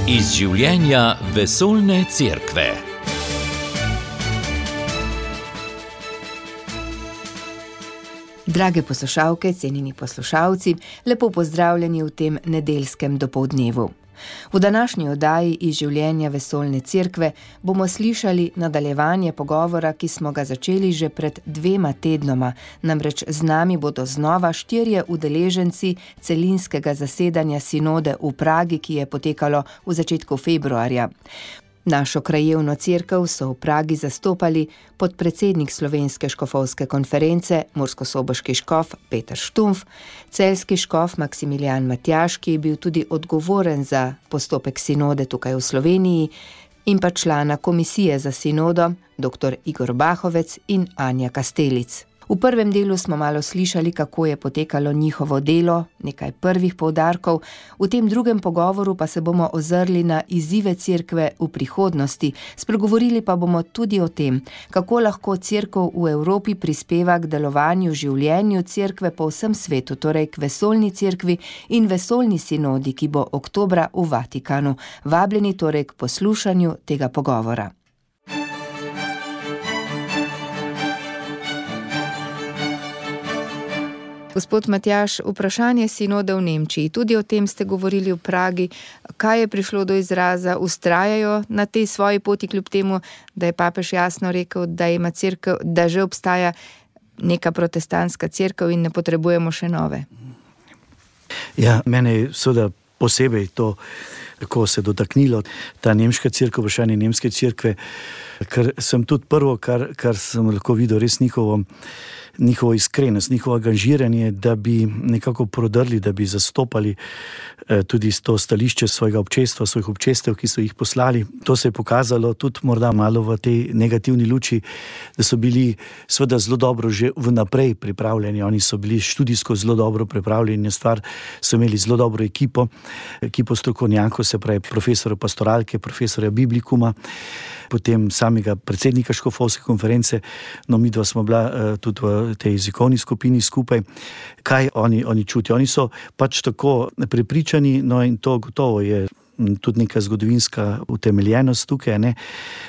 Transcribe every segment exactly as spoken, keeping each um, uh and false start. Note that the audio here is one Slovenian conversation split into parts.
Iz življenja vesoljne cerkve. Drage poslušalke, cenjeni poslušalci, lepo pozdravljeni v tem nedeljskem dopoldnevu. V današnji oddaji Iz življenja vesoljne cerkve bomo slišali nadaljevanje pogovora, ki smo ga začeli že pred dvema tednoma. Namreč z nami bodo znova štirje udeleženci celinskega zasedanja sinode v Pragi, ki je potekalo v začetku februarja. Našo krajevno cerkev so v Pragi zastopali podpredsednik Slovenske škofovske konference, murskosoboški škof Peter Štumpf, celjski škof Maksimilijan Matjaž, ki je bil tudi odgovoren za postopek sinode tukaj v Sloveniji, in pa člana komisije za sinodo, doktor Igor Bahovec in Anja Kastelic. V prvem delu smo malo slišali, kako je potekalo njihovo delo, nekaj prvih poudarkov, v tem drugem pogovoru pa se bomo ozrli na izzive cerkve v prihodnosti, spregovorili pa bomo tudi o tem, kako lahko cerkev v Evropi prispeva k delovanju življenju cerkve po vsem svetu, torej k vesoljni cerkvi in vesoljni sinodi, ki bo oktobra v Vatikanu. Vabljeni torej k poslušanju tega pogovora. Gospod Matjaž, vprašanje sinode v Nemčiji, tudi o tem ste govorili v Pragi. Kaj je prišlo do izraza? Vztrajajo na tej svoji poti, kljub temu, da je papež jasno rekel, da ima cerkev, da že obstaja neka protestantska cerkev in ne potrebujemo še nove? Ja, mene je seveda posebej to, kako se dotaknilo ta nemška cerkev, vprašanje nemške cerkve, ker sem tudi prvo, kar, kar sem lahko videl, res njihovo njihovo iskrenost, njihovo angažiranje, da bi nekako prodrli, da bi zastopali eh, tudi to stališče svojega občestva, svojih občestev, ki so jih poslali. To se je pokazalo tudi morda malo v tej negativni luči, da so bili seveda zelo dobro že vnaprej pripravljeni. Oni so bili študijsko zelo dobro pripravljeni, stvar so imeli zelo dobro ekipo, ekipo strokovnjakov, se pravi profesorja pastoralke, profesorja biblikuma, potem samega predsednika škofovske konference, no midva smo bila uh, tudi v tej jezikovni skupini skupaj. Kaj oni, oni čutijo? Oni so pač tako prepričani, no in to gotovo je tudi neka zgodovinska utemeljenost tukaj, ne,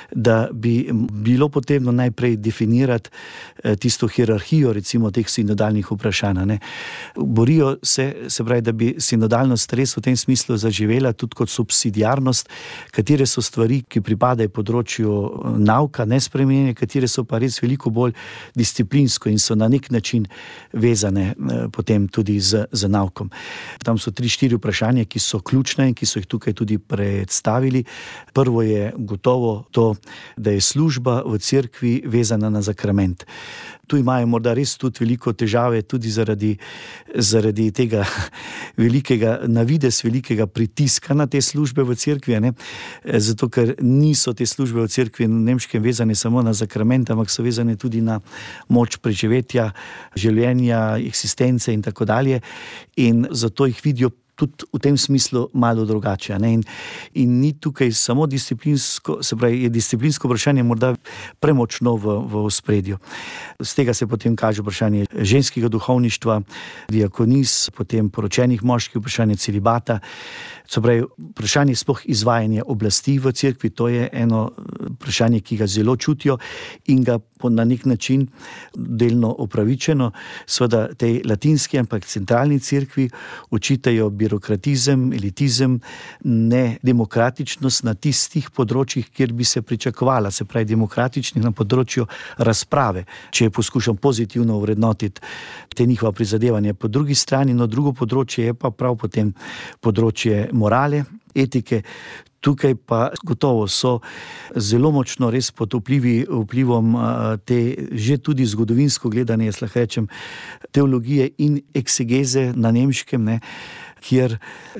da bi bilo potrebno najprej definirati tisto hierarhijo, recimo teh sinodalnih vprašanj. Ne. Borijo se, se pravi, da bi sinodalnost res v tem smislu zaživela tudi kot subsidiarnost, katere so stvari, ki pripadajo področju nauka, nespremenjene, katere so pa res veliko bolj disciplinsko in so na nek način vezane potem tudi z, z naukom. Tam so tri, štiri vprašanja, ki so ključne in ki so jih tukaj tudi predstavili. Prvo je gotovo to, da je služba v cerkvi vezana na sakrament. Tu imajo morda res tudi veliko težave, tudi zaradi, zaradi tega velikega, navides velikega pritiska na te službe v cerkvi, ne? Zato, ker niso te službe v cerkvi na nemškem vezane samo na sakrament, ampak so vezane tudi na moč preživetja, življenja, eksistence in tako dalje. In zato jih vidijo tudi v tem smislu malo drugače. Ne? In, in ni tukaj samo disciplinsko, se pravi, je disciplinsko vprašanje morda premočno v, v ospredju. Z tega se potem kaže vprašanje ženskega duhovništva, diakonis, potem poročenih moških, vprašanje celibata, se pravi, vprašanje sploh izvajanja oblasti v cerkvi, to je eno vprašanje, ki ga zelo čutijo in ga na nek način delno opravičeno, seveda tej latinski, ampak centralni cerkvi očitajo birokratizem, elitizem, nedemokratičnost na tistih področjih, kjer bi se pričakovala, se pravi demokratični na področju razprave, če poskušam pozitivno vrednotiti te njihova prizadevanja. Po drugi strani, no drugo področje je pa prav potem področje morale, etike. Tukaj pa gotovo so zelo močno res pod vplivi, vplivom te že tudi zgodovinsko gledanje, jaz lahko rečem, teologije in eksegeze na nemškem, ne, kjer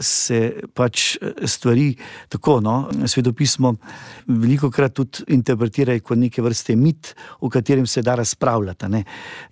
se pač stvari tako, no, Svetopismo velikokrat tudi interpretirajo kot neke vrste mit, o katerem se da razpravljati, ne.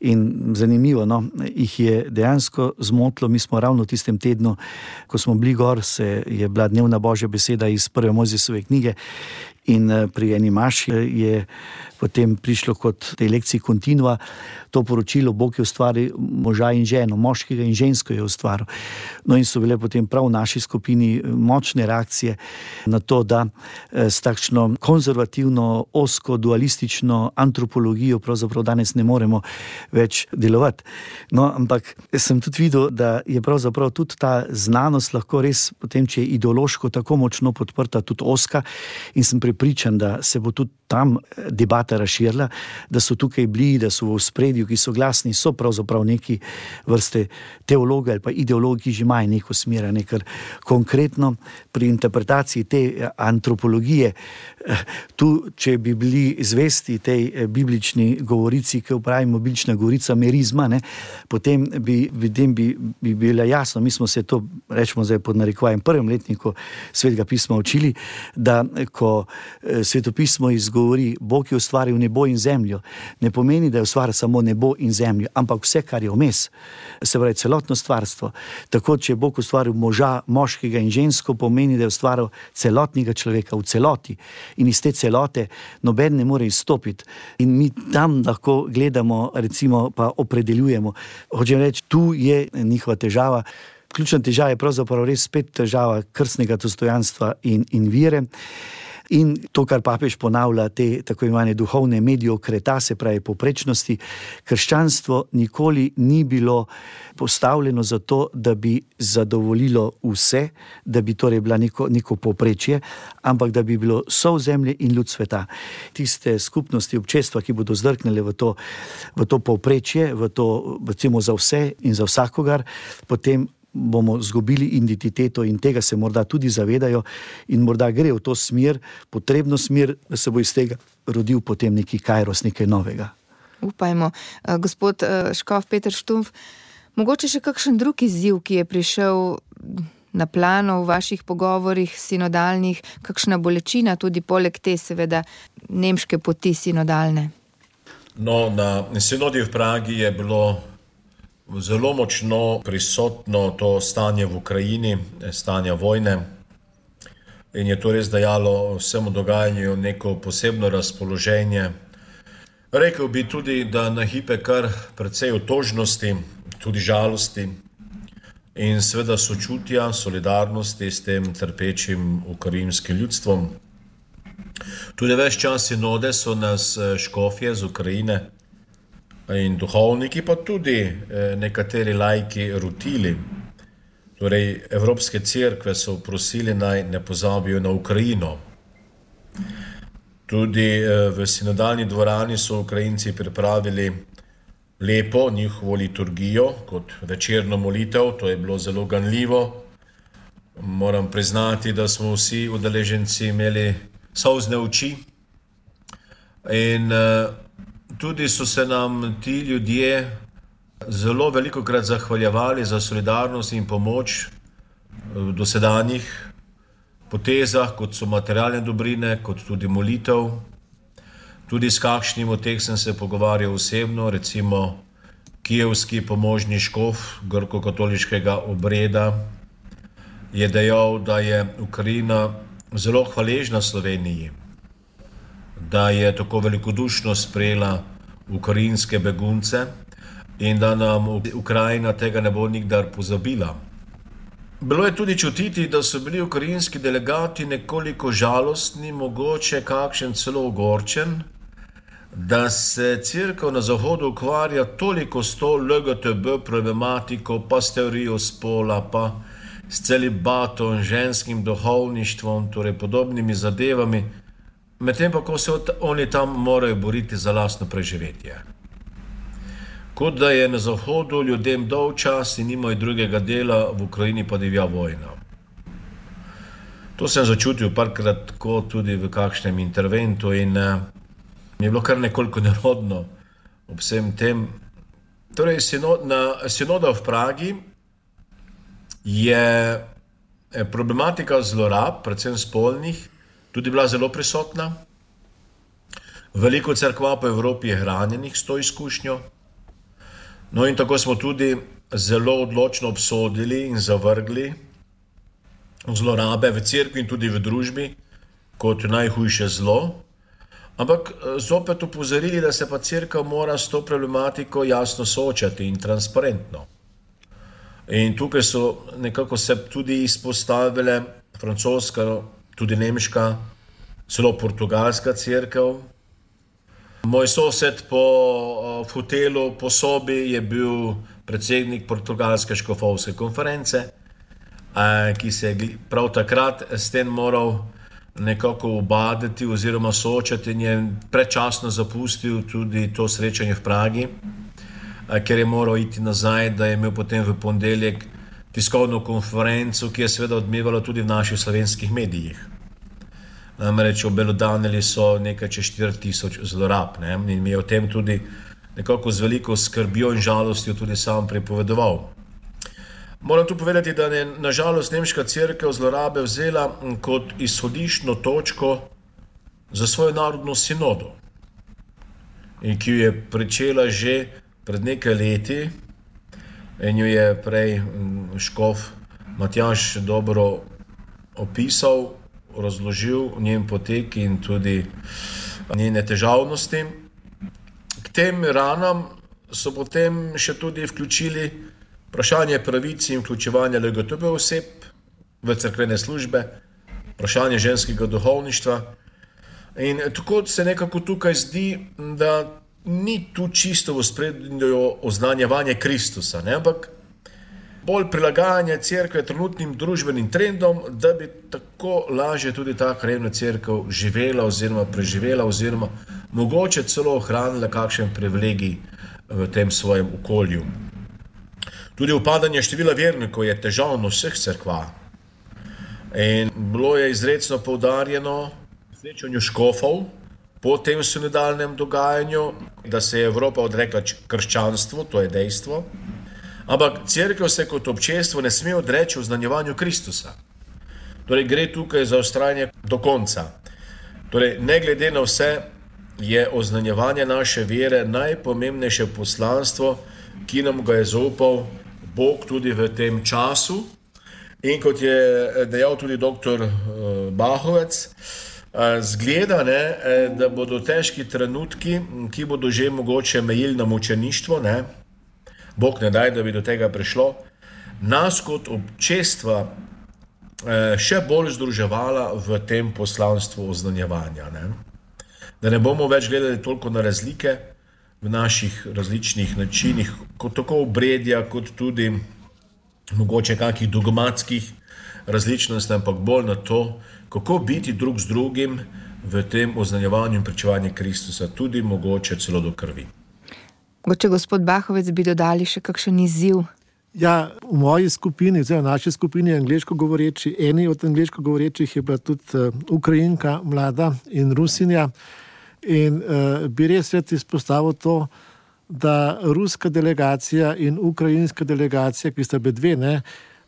In zanimivo, no, jih je dejansko zmotilo. Mi smo ravno v tistem tednu, ko smo bili gor, se je bila dnevna Božja beseda iz prve Mojzesove knjige In pri eni maši je potem prišlo kot tej lekciji kontinua to poročilo, Bog je ustvaril moža in ženo, moškega in žensko je ustvaril. No in so bile potem prav v naši skupini močne reakcije na to, da s takšno konzervativno, osko, dualistično antropologijo pravzaprav danes ne moremo več delovati. No, ampak sem tudi videl, da je pravzaprav tudi ta znanost lahko res potem, če je ideološko tako močno podprta, tudi oska, in sem prepričan, da se bo tudi tam debata razširila, da so tukaj bili, da so v spredju, ki so glasni, so pravzaprav neki vrste teologi ali pa ideologi, ki že imajo neko smeranje, ker konkretno pri interpretaciji te antropologije, tu, če bi bili zvesti tej biblični govorici, ki jo pravimo biblična govorica merizma, ne, potem bi, potem bi, bi bila jasno, mi smo se to, rečemo zdaj pod narekovajem, prvem letniku Svetega pisma učili, da ko Svetopismo izgovori, Bog je ustvaril nebo in zemljo, ne pomeni, da je ustvaril samo nebo in zemljo, ampak vse, kar je vmes, se pravi celotno stvarstvo. Tako, če je Bog ustvaril moža, moškega in žensko, pomeni, da je ustvaril celotnega človeka v celoti. In iz te celote noben ne more izstopiti. In mi tam lahko gledamo, recimo, pa opredeljujemo. Hočem reči, tu je njihova težava. Ključna težava je pravzaprav res spet težava krstnega dostojanstva in, in vire. In to, kar papež ponavlja, te tako imenovane duhovne mediokreta, se pravi poprečnosti, krščanstvo nikoli ni bilo postavljeno za to, da bi zadovoljilo vse, da bi torej bila neko, neko poprečje, ampak da bi bilo sol zemlje in ljud sveta. Tiste skupnosti občestva, ki bodo zdrknile v to, v to poprečje, v to, recimo, za vse in za vsakogar, potem bomo zgubili identiteto in tega se morda tudi zavedajo in morda gre v to smer, potrebno smer, da se bo iz tega rodil potem neki kairos, nekaj novega. Upajmo. Gospod škof Peter Štumpf, mogoče še kakšen drug izziv, ki je prišel na plano v vaših pogovorih sinodalnih, kakšna bolečina tudi poleg te seveda nemške poti sinodalne? No, na sinodi v Pragi je bilo zelo močno prisotno to stanje v Ukrajini, stanje vojne, in je to res dajalo vsemu dogajanju neko posebno razpoloženje. Rekel bi tudi, da na hipe kar precej otožnosti, tudi žalosti in seveda sočutja, solidarnosti s tem trpečim ukrajinskim ljudstvom. Tudi ves čas sinode so nas škofje z Ukrajine in duhovniki, pa tudi nekateri laiki rotili. Torej, Evropske cerkve so prosili, naj ne pozabijo na Ukrajino. Tudi v sinodalni dvorani so Ukrajinci pripravili lepo njihovo liturgijo kot večerno molitev, to je bilo zelo ganljivo. Moram priznati, da smo vsi udeleženci imeli solzne oči in tudi so se nam ti ljudje zelo velikokrat zahvaljevali za solidarnost in pomoč v dosedanjih potezah, kot so materialne dobrine, kot tudi molitev. Tudi s kakšnim od teh sem se pogovarjal osebno, recimo kijevski pomožni škof grko-katoliškega obreda je dejal, da je Ukrajina zelo hvaležna Sloveniji, da je tako velikodušno sprejela ukrajinske begunce in da nam Ukrajina tega ne bo nikdar pozabila. Bilo je tudi čutiti, da so bili ukrajinski delegati nekoliko žalostni, mogoče kakšen celo ogorčen, da se cerkev na Zahodu ukvarja toliko s to L G B T problematiko, pa s teorijo spola, pa s celibatom, ženskim duhovništvom, torej podobnimi zadevami, medtem pa, ko se oni tam morajo boriti za lastno preživetje. Kot da je na Zahodu ljudem dolgčas in nimajo drugega dela, v Ukrajini pa divja vojna. To sem začutil parkrat tako tudi v kakšnem interventu in eh, mi je bilo kar nekoliko nerodno ob vsem tem. Torej, sinod, na sinoda v Pragi je problematika zlorab, predvsem spolnih, tudi bila zelo prisotna. Veliko cerkva po Evropi je hranjenih s to izkušnjo. No in tako smo tudi zelo odločno obsodili in zavrgli zlorabe v cerkvi in tudi v družbi, kot najhujše zlo, ampak zopet upozorili, da se pa cerkev mora s to problematiko jasno soočati in transparentno. In tukaj so nekako se tudi izpostavile francoska, tudi nemška, celo portugalska cerkev. Moj sosed po v hotelu, po sobi je bil predsednik portugalske škofovske konference, ki se je prav takrat s tem moral nekako ubadati oziroma soočati in je predčasno zapustil tudi to srečanje v Pragi, ker je moral iti nazaj, da je imel potem v ponedeljek tiskovno konferenco, ki je seveda odmevala tudi v naših slovenskih medijih. Namreč obelodanili so nekaj čez štiri tisoč zlorab, ne? In mi je o tem tudi nekako z veliko skrbjo in žalostjo tudi sam pripovedoval. Moram tu povedati, da je na žalost nemška cerkev zlorabe vzela kot izhodiščno točko za svojo narodno sinodo, in ki jo je pričela že pred nekaj leti in jo je prej škof Matjaž dobro opisal, razložil njen potek in tudi njene težavnosti. K tem ranam so potem še tudi vključili vprašanje pravic in vključevanja L G B T oseb v cerkvene službe, vprašanje ženskega duhovništva. In tako se nekako tukaj zdi, da ni tu čisto v ospredju oznanjevanje Kristusa, ne? Ampak bolj prilagajanje cerkve trenutnim družbenim trendom, da bi tako lažje tudi ta krajevna cerkev živela oziroma preživela oziroma mogoče celo ohranila kakšen privilegij v tem svojem okolju. Tudi upadanje števila vernikov je težavno vseh cerkva. In bilo je izrecno poudarjeno v srečanju škofov po tem sinodalnem dogajanju, da se je Evropa odrekla krščanstvu, to je dejstvo. Ampak cerkev se kot občestvo ne sme odreči oznanjevanju Kristusa. Torej gre tukaj za vztrajanje do konca. Torej ne glede na vse je oznanjevanje naše vere najpomembnejše poslanstvo, ki nam ga je zaupal Bog tudi v tem času. In kot je dejal tudi doktor Bahovec, zgleda, ne, da bodo težki trenutki, ki bodo že mogoče mejili na mučeništvo, ne, Bog ne daj, da bi do tega prišlo, nas kot občestva še bolj združevala v tem poslanstvu oznanjevanja. Ne? Da ne bomo več gledali toliko na razlike v naših različnih načinih, kot tako obredja, kot tudi mogoče kakih dogmatskih različnosti, ampak bolj na to, kako biti drug z drugim v tem oznanjevanju in pričevanju Kristusa, tudi mogoče celo do krvi. Če gospod Bahovec bi dodali še kakšen izziv? Ja, v moji skupini, v naši skupini angleško govoreči, eni od angleško govorečih je bila tudi Ukrajinka, mlada in Rusinja. In uh, bi res rad izpostavil to, da ruska delegacija in ukrajinska delegacija, ki sta bile dve, ne,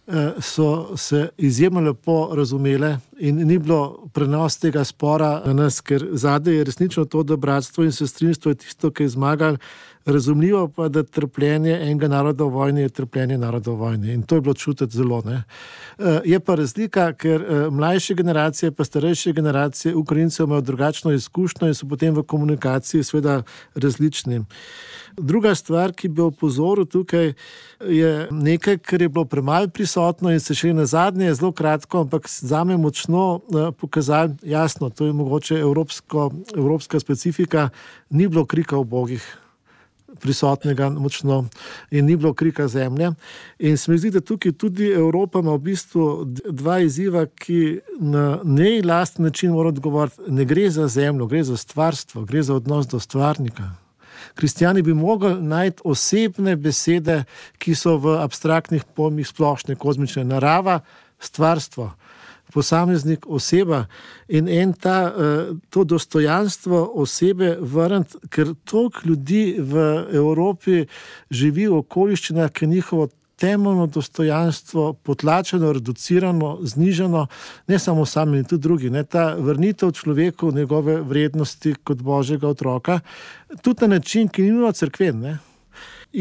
so se izjemno lepo razumele in ni bilo prenos tega spora na nas, ker zadaj je resnično to, da bratstvo in sestrinstvo je tisto, ki je zmagal. Razumljivo pa, da trpljenje enega naroda v vojni je trpljenje naroda v vojni. In to je bilo čutiti zelo. Ne. Je pa razlika, ker mlajše generacije pa starejše generacije Ukrajincev imajo drugačno izkušnjo in so potem v komunikaciji seveda različni. Druga stvar, ki bi opozoril tukaj, je nekaj, kar je bilo premalo prisotno in se še na zadnje zelo kratko, ampak zame močno pokazali, jasno, to je mogoče evropsko, evropska specifika, ni bilo krika o bogih prisotnega močno in ni bilo krika zemlje. In se mi zdi, da tukaj tudi Evropa ima v bistvu dva izziva, ki na nej lasten način mora odgovoriti. Ne gre za zemljo, gre za stvarstvo, gre za odnos do stvarnika. Kristjani bi mogli najti osebne besede, ki so v abstraktnih pojmih splošne, kozmične, narava, stvarstvo, posameznik, oseba in en ta, to dostojanstvo osebe vrniti, ker toliko ljudi v Evropi živi v okoliščinah, ki njihovo temeljno dostojanstvo potlačeno, reducirano, znižano, ne samo sami, tudi drugi. Ne? Ta vrnitev človeku njegove vrednosti kot Božjega otroka, tudi na način, ki ni nujno cerkven. Ne? In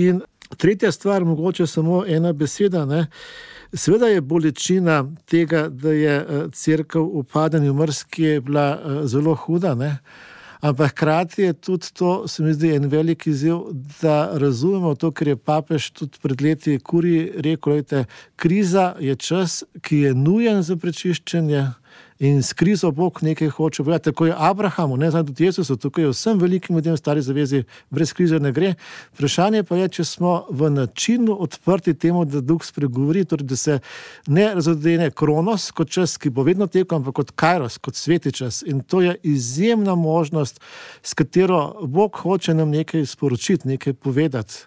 Tretja stvar, mogoče samo ena beseda, ne. Seveda je bolečina tega, da je cerkev v padanju mrski, je bila zelo huda, ne. Ampak hkrati je tudi to, se mi zdi, en velik izziv, da razumemo to, ker je papež tudi pred leti Kuriji rekel, lejte, kriza je čas, ki je nujen za prečiščenje, in s krizo Bog nekaj hoče povedati. Tako je Abrahamu, ne znam tudi Jezusu, tukaj je vsem velikim ljudem v stari zavezi, brez krize ne gre. Vprašanje pa je, če smo v načinu odprti temu, da Duh spregovori, torej da se ne razodene kronos kot čas, ki bo vedno tekel, ampak kot kairos, kot sveti čas. In to je izjemna možnost, s katero Bog hoče nam nekaj sporočiti, nekaj povedati.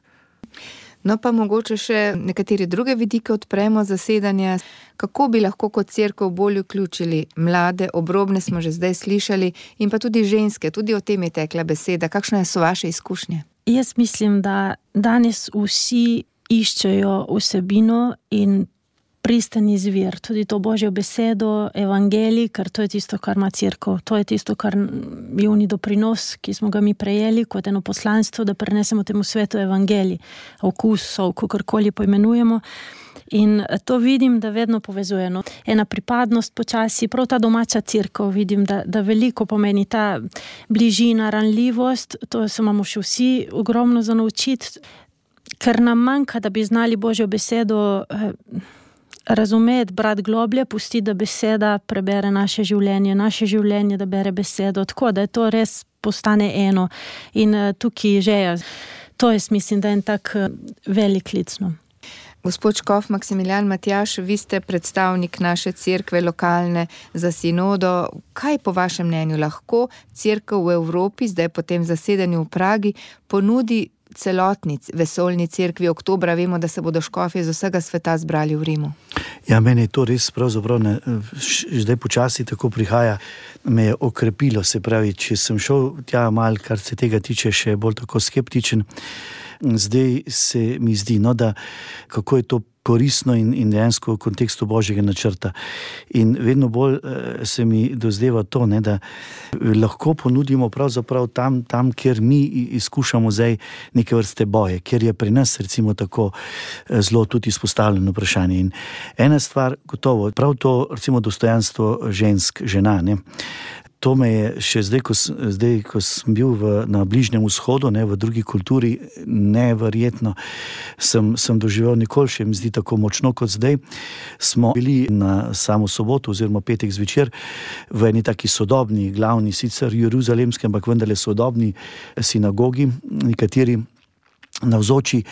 No pa mogoče še nekatere druge vidike odpremo zasedanja. Kako bi lahko kot cerkev bolj vključili mlade, obrobne smo že zdaj slišali, in pa tudi ženske, tudi o tem je tekla beseda. Kakšne so vaše izkušnje? Jaz mislim, da danes vsi iščejo vsebino in pristani zvir, tudi to Božjo besedo, evangelij, ker to je tisto, kar ima cerkev. To je tisto, kar je oni doprinos, ki smo ga mi prejeli kot eno poslanstvo, da prenesemo temu svetu evangelij, okusov, kakorkoli poimenujemo. In to vidim, da vedno povezuje. No. Ena pripadnost počasi, prav ta domača cerkev, vidim, da, da veliko pomeni ta bližina, ranljivost, to se imamo še vsi ogromno za naučiti, ker nam manjka, da bi znali Božjo besedo eh, razumeti, brati globlje, pustiti, da beseda prebere naše življenje, naše življenje, da bere besedo, tako da je to res postane eno. In uh, tukaj že je, to je, mislim, da je en tak uh, velik lic. No. Gospod škof Maksimilijan Matjaž, vi ste predstavnik naše cerkve lokalne za sinodo. Kaj po vašem mnenju lahko cerkev v Evropi, zdaj po tem zasedanju v Pragi, ponudi celotni vesoljni cerkvi? Oktobra vemo, da se bodo škofje z vsega sveta zbrali v Rimu. Ja, meni je to res pravzaprav ne, zdaj počasi tako prihaja, me je okrepilo, se pravi, če sem šel tja mal, kar se tega tiče, še bolj tako skeptičen, zdaj se mi zdi, no, da kako je to koristno in, in dejansko v kontekstu Božjega načrta. In vedno bolj eh, se mi dozdeva to, ne, da lahko ponudimo pravzaprav tam, tam, kjer mi izkušamo zdaj neke vrste boje, kjer je pri nas recimo tako eh, zelo tudi izpostavljeno vprašanje. In ena stvar gotovo, prav to recimo dostojanstvo žensk, žena, ne. To me je še zdaj, ko, zdaj, ko sem bil v, na Bližnjem vzhodu, ne, v drugi kulturi, neverjetno sem, sem doživel, nikoli še mi zdi tako močno kot zdaj. Smo bili na samo soboto oziroma petek zvečer v eni taki sodobni, glavni, sicer jeruzalemski, ampak vendarle sodobni sinagogi, nekateri navzoči,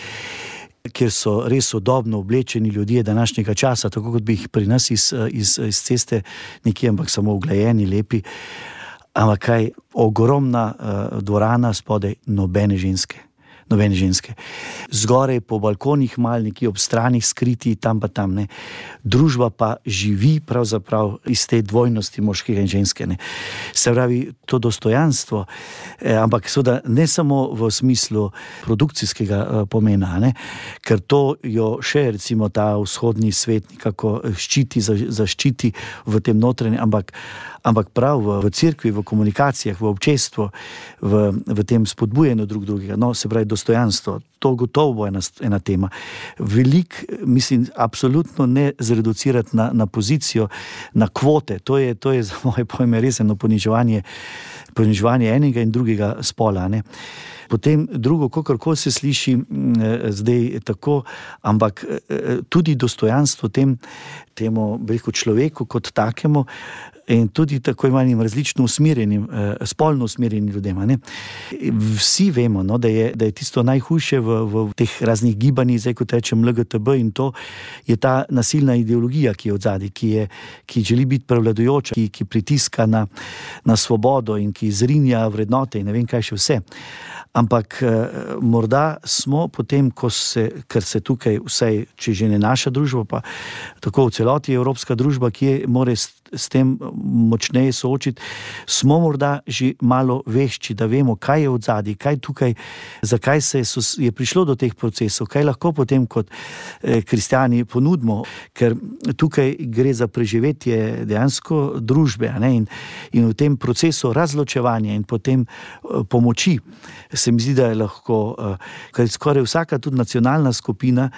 kjer so res sodobno oblečeni ljudje današnjega časa, tako kot bi jih pri nas iz, iz, iz ceste nekje, ampak samo uglajeni, lepi. Ampak kaj, ogromna uh, dvorana, spodaj nobene ženske. Nobene ženske. Zgoraj po balkonih mal, nekje ob stranih skriti, tam pa tam, ne. Družba pa živi pravzaprav iz te dvojnosti moškega in ženske, ne. Se pravi, to dostojanstvo, eh, ampak seveda ne samo v smislu produkcijskega eh, pomena, ne, ker to jo še recimo ta vzhodni svet nekako ščiti, zaščiti v tem notranjem, ampak ampak prav v, v cerkvi, v komunikacijah, v občestvu, v, v tem spodbujanju drug drugega, no, se pravi dostojanstvo, to gotovo bo ena, ena tema. Velik, mislim, absolutno ne zreducirati na, na pozicijo, na kvote, to je, to je za moje pojme res eno poniževanje, poniževanje enega in drugega spola, ne. Potem drugo, kakorkoli se sliši zdaj tako, ampak tudi dostojanstvo tem, temu, rekel, človeku kot takemu in tudi tako imenim različno usmerjenim, spolno usmerjenim ljudem. Ne? Vsi vemo, no, da, je, da je tisto najhujše v, v teh raznih gibanjih, zdaj kot rečem L G T B, in to je ta nasilna ideologija, ki je odzadaj, ki, je, ki želi biti prevladujoča, ki, ki pritiska na, na svobodo in ki zrinja vrednote in ne vem kaj še vse. Ampak eh, morda smo potem, ko se, ker se tukaj vsaj, če že ne naša družba, pa tako v celoti evropska družba, ki je more s tem močneje soočiti, smo morda že malo vešči, da vemo, kaj je odzadaj, kaj tukaj, zakaj se je prišlo do teh procesov, kaj lahko potem kot kristjani ponudimo, ker tukaj gre za preživetje dejansko družbe, ne, in, in v tem procesu razločevanja in potem pomoči se mi zdi, da je lahko, ker skoraj vsaka tudi nacionalna skupina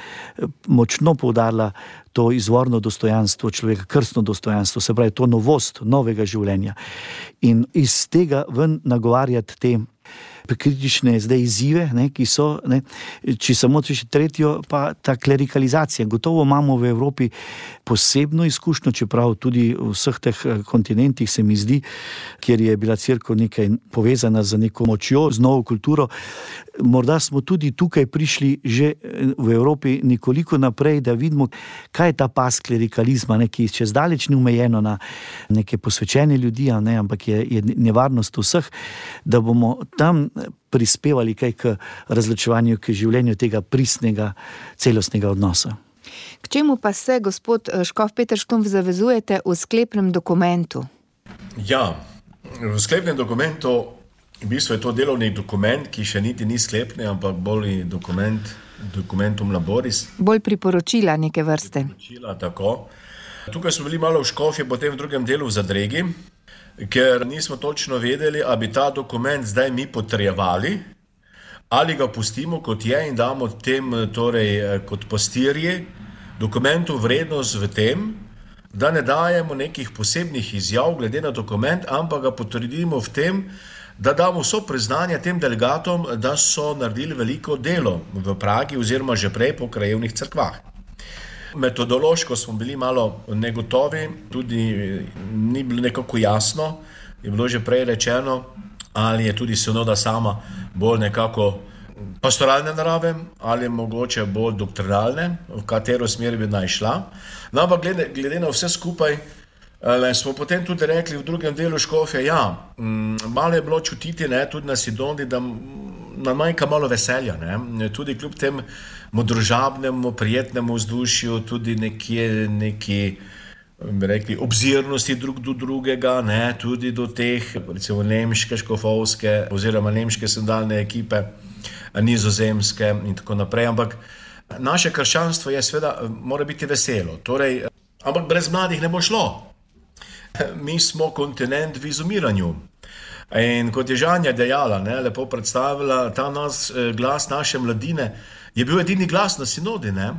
močno poudarila to izvorno dostojanstvo človeka, krstno dostojanstvo, se pravi to novost novega življenja. In iz tega ven nagovarjati te kritične zdaj izzive, ne, ki so, ne, če samo še tretjo, pa ta klerikalizacija. Gotovo imamo v Evropi posebno izkušnjo, čeprav tudi v vseh teh kontinentih se mi zdi, kjer je bila cerkev nekaj povezana z neko močjo, z novo kulturo. Morda smo tudi tukaj prišli že v Evropi nekoliko naprej, da vidimo, kaj je ta pas klerikalizma, ne, ki čez daleč ni omejeno na neke posvečene ljudi, ne, ampak je, je nevarnost vseh, da bomo tam prispevali kaj k razločevanju, k življenju tega pristnega, celostnega odnosa. K čemu pa se, gospod škof Peter Štumpf, zavezujete v sklepnem dokumentu? Ja, v sklepnem dokumentu, v bistvu je to delovni dokument, ki še niti ni sklepni, ampak bolj dokument, dokumentum laboris. Bolj priporočila neke vrste. Priporočila, tako. Tukaj smo bili malo v škofje, potem v drugem delu v zadregi, ker nismo točno vedeli, ali bi ta dokument zdaj mi potrjevali, ali ga pustimo kot je in damo tem, torej kot pastirji, dokumentu vrednost v tem, da ne dajemo nekih posebnih izjav glede na dokument, ampak ga potrdimo v tem, da damo vso priznanje tem delegatom, da so naredili veliko delo v Pragi oziroma že prej po krajevnih cerkvah. Metodološko smo bili malo negotovi, tudi ni bilo nekako jasno, je bilo že prej rečeno, ali je tudi sinoda sama bolj nekako pastoralne narave, ali je mogoče bolj doktrinalne, v katero smer bi naj šla. No, ampak glede, glede na vse skupaj, smo potem tudi rekli v drugem delu škofje, ja, malo je bilo čutiti, ne, tudi na sinodi, da nam manjka malo veselja, ne, tudi kljub tem modrožabnemu, prijetnemu vzdušju, tudi nekje neki, bi rekli, obzirnosti drug do drugega, ne, tudi do teh, recimo nemške škofovske oziroma nemške sinodalne ekipe, nizozemske in tako naprej, ampak naše krščanstvo je seveda, mora biti veselo, torej, ampak brez mladih ne bo šlo. Mi smo kontinent v izumiranju. In kot je Žanja dejala, ne, lepo predstavila, ta nas, glas naše mladine je bil edini glas na sinodi. Ne.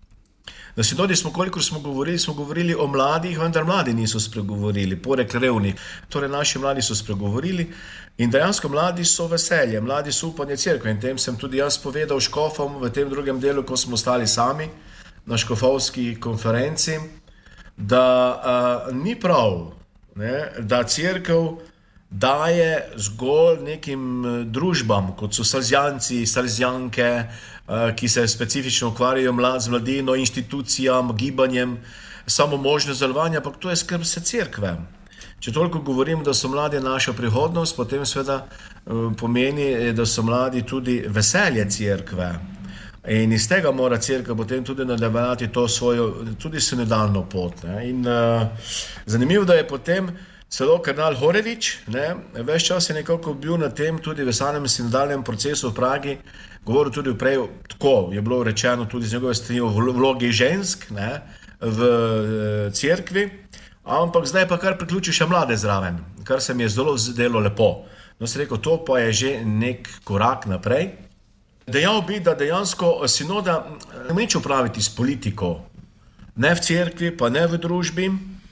Na sinodi smo, kolikor smo govorili, smo govorili o mladih, vendar mladi niso spregovorili, porek revnih. Torej naši mladi so spregovorili in dejansko mladi so veselje, mladi so upanje cerkve. In tem sem tudi jaz povedal škofom v tem drugem delu, ko smo ostali sami na škofovski konferenci, da uh, ni prav, ne, da cerkev daje zgolj nekim družbam, kot so salzijanci, salzijanke, uh, ki se specifično ukvarjajo mlad, z mladino, inštitucijam, gibanjem, samo možnost delovanja, ampak to je skrb se cerkve. Če toliko govorim, da so mladi naša prihodnost, potem seveda uh, pomeni, da so mladi tudi veselje cerkve. In iz tega mora cerkev potem tudi nadaljevati to svojo, tudi sinodalno pot. Ne. In uh, zanimivo, da je potem celo kardinal Horelič, ne, ves čas je nekako bil na tem tudi v samem sinodalnem procesu v Pragi, govoril tudi prej, tako je bilo rečeno tudi z njegove strani v vlogi žensk, ne, v uh, cerkvi, ampak zdaj pa kar priključi še mlade zraven, kar se mi je zelo zdelo lepo. No, se rekel, to pa je že nek korak naprej. Dejal bi, da dejansko sinoda ne meče upraviti s politiko, ne v cerkvi, pa ne v družbi,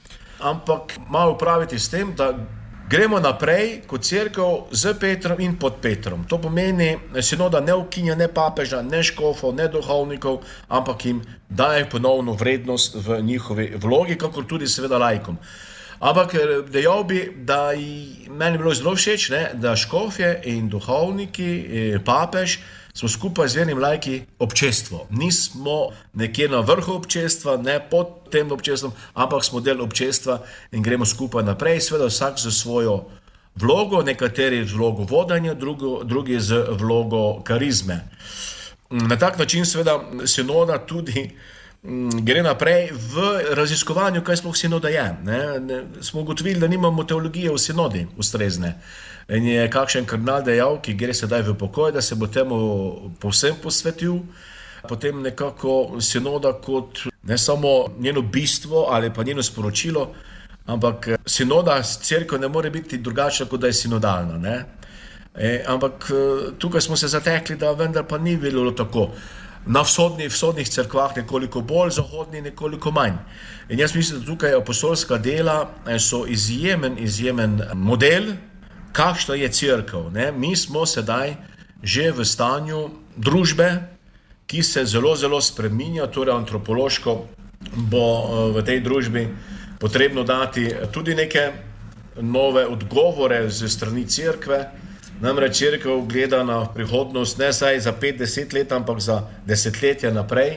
ampak malo upraviti s tem, da gremo naprej kot cerkev z Petrom in pod Petrom. To pomeni, sinoda ne ukinja ne papeža, ne škofov, ne duhovnikov, ampak jim daje ponovno vrednost v njihovi vlogi, kakor tudi seveda laikom. Ampak dejal bi, da meni bilo zelo všeč, ne, da škofje in duhovniki, papež, smo skupaj z vernim laiki občestvo. Nismo nekje na vrhu občestva, ne pod tem občestvom, ampak smo del občestva in gremo skupaj naprej, seveda vsak za svojo vlogo, nekateri z vlogo vodanja, drugo, drugi z vlogo karizme. Na tak način seveda sinoda tudi gre naprej v raziskovanju, kaj sploh sinoda je. Ne? Ne, smo ugotovili, da nimamo teologije v sinodi ustrezne. In je kakšen kardinal dejal, ki gre sedaj v pokoj, da se bo temu povsem posvetil, potem nekako sinoda kot ne samo njeno bistvo ali pa njeno sporočilo, ampak sinoda cerkev ne more biti drugačna, kot da je sinodalna. Ne? E, ampak tukaj smo se zatekli, da vendar pa ni bilo tako. Na vzhodnih, vzhodnih cerkvah nekoliko bolj, zahodnih nekoliko manj. In jaz mislim, da tukaj apostolska dela so izjemen, izjemen model, kakšna je cerkev. Ne? Mi smo sedaj že v stanju družbe, ki se zelo, zelo spreminja, torej antropološko bo v tej družbi potrebno dati tudi neke nove odgovore z strani cerkve. Namreč cerkev gleda na prihodnost ne saj za pet, deset let, ampak za desetletja naprej.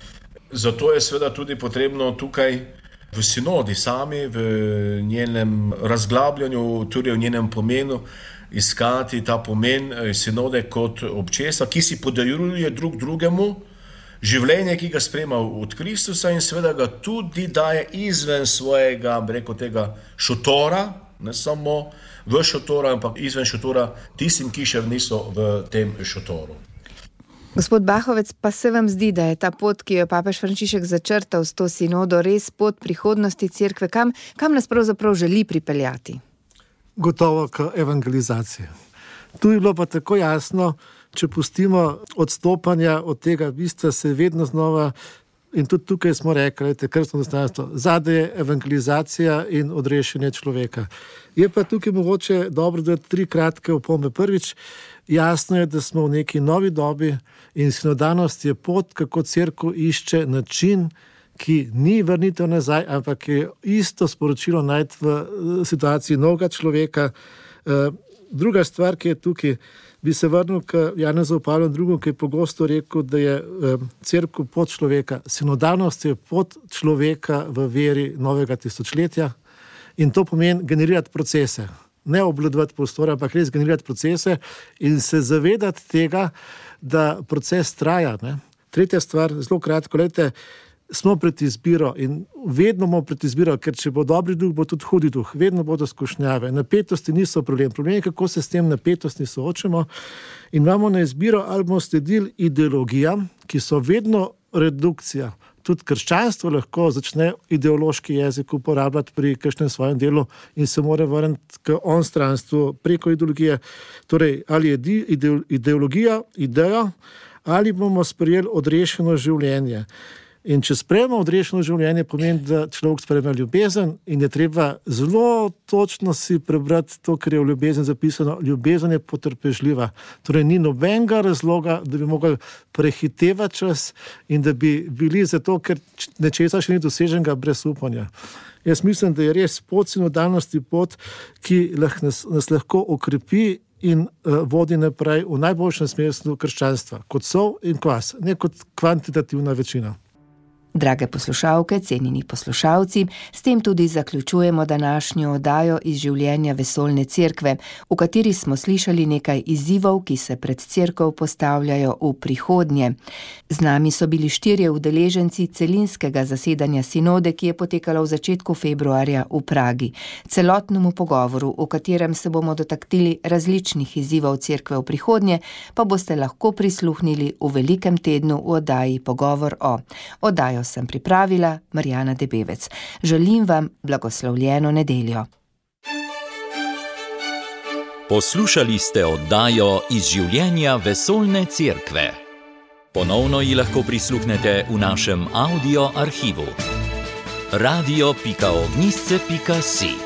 Zato je seveda tudi potrebno tukaj v sinodi sami, v njenem razglabljanju, tudi v njenem pomenu, iskati ta pomen sinode kot občestva, ki si podarjuje drug drugemu življenje, ki ga sprejema od Kristusa in seveda ga tudi daje izven svojega, rekel, tega šotora, ne samo v šotora, ampak izven šotora tistim, ki še niso v tem šotoru. Gospod Bahovec, pa se vam zdi, da je ta pot, ki jo papež Frančišek začrtal s to sinodo, res pot prihodnosti cerkve? Kam, kam nas pravzaprav želi pripeljati? Gotovo k evangelizaciji. Tu je bilo pa tako jasno, če pustimo odstopanja od tega bistva, se vedno znova, in tudi tukaj smo rekli, krstno dostojanstvo, zadaj je evangelizacija in odrešenje človeka. Je pa tukaj mogoče dobro, da tri kratke opombe. Prvič, jasno je, da smo v neki novi dobi in sinodanost je pot, kako cerkev išče način, ki ni vrnitev nazaj, ampak je isto sporočilo najti v situaciji novega človeka. Druga stvar, ki je tukaj, bi se vrnil k Janezu Pavlu drugemu, ki je pogosto rekel, da je cerkev pot človeka. Sinodalnost je pot človeka v veri novega tisočletja in to pomeni generirati procese. Ne obvladovati prostora, ampak res generirati procese in se zavedati tega, da proces traja. Ne? Tretja stvar, zelo kratko, gledajte, smo pred izbiro in vedno bomo pred izbiro, ker če bo dobri duh, bo tudi hudi duh, vedno bodo skušnjave. Napetosti niso problem. Problem je, kako se s tem napetosti soočamo in imamo na izbiro, ali bomo sledili ideologijam, ki so vedno redukcija. Tudi krščanstvo lahko začne ideološki jezik uporabljati pri kakšnem svojem delu in se mora vrniti k onstranstvu preko ideologije. Torej, ali je ideologija, ideja, ali bomo sprejeli odrešeno življenje. In če sprejemo odrešeno življenje, pomeni, da človek sprejme ljubezen in je treba zelo točno si prebrati to, kar je v ljubezen zapisano. Ljubezen je potrpežljiva. Torej, ni nobenega razloga, da bi mogli prehitevati čas in da bi bili zato, ker nečesa še ni doseženega brez upanja. Jaz mislim, da je res pot sinodalnosti pot, ki nas, nas lahko okrepi in uh, vodi naprej v najboljšem smislu krščanstva, kot sol in kvas, ne kot kvantitativna večina. Drage poslušalke, cenjeni poslušalci, s tem tudi zaključujemo današnjo oddajo iz življenja vesoljne cerkve, v kateri smo slišali nekaj izzivov, ki se pred cerkev postavljajo v prihodnje. Z nami so bili štirje udeleženci celinskega zasedanja sinode, ki je potekalo v začetku februarja v Pragi. Celotnemu pogovoru, v katerem se bomo dotaknili različnih izzivov cerkve v prihodnje, pa boste lahko prisluhnili v velikem tednu v oddaji Pogovor o. Oddajo sem pripravila Marjana Debevec. Želim vam blagoslovljeno nedeljo. Poslušali ste oddajo iz življenja vesoljne cerkve. Ponovno ji lahko prisluhnete v našem audio arhivu. radio pika ognjišče pika si